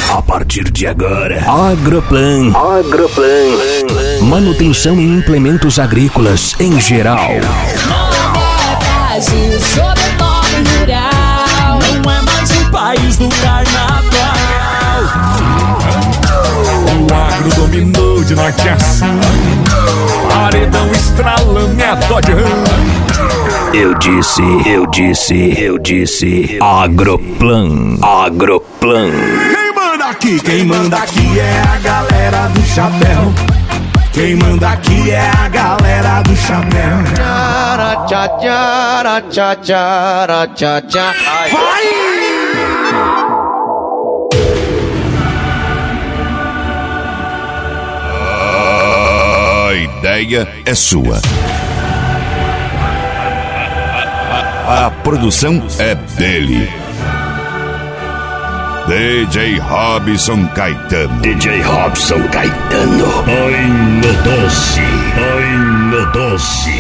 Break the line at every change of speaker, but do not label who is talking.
A partir de agora, Agroplan. Manutenção em implementos agrícolas em geral.
O sobrenome rural
não é mais um país do carnaval. O agro dominou de norte a sul. Paredão estralando é Dodge Ram.
Eu disse Agroplan.
Quem manda aqui é a galera do chapéu. Quem manda aqui é a galera do chapéu. Vai!
A ideia é sua. A produção é dele. DJ Robson Caetano.
Ai, meu doce.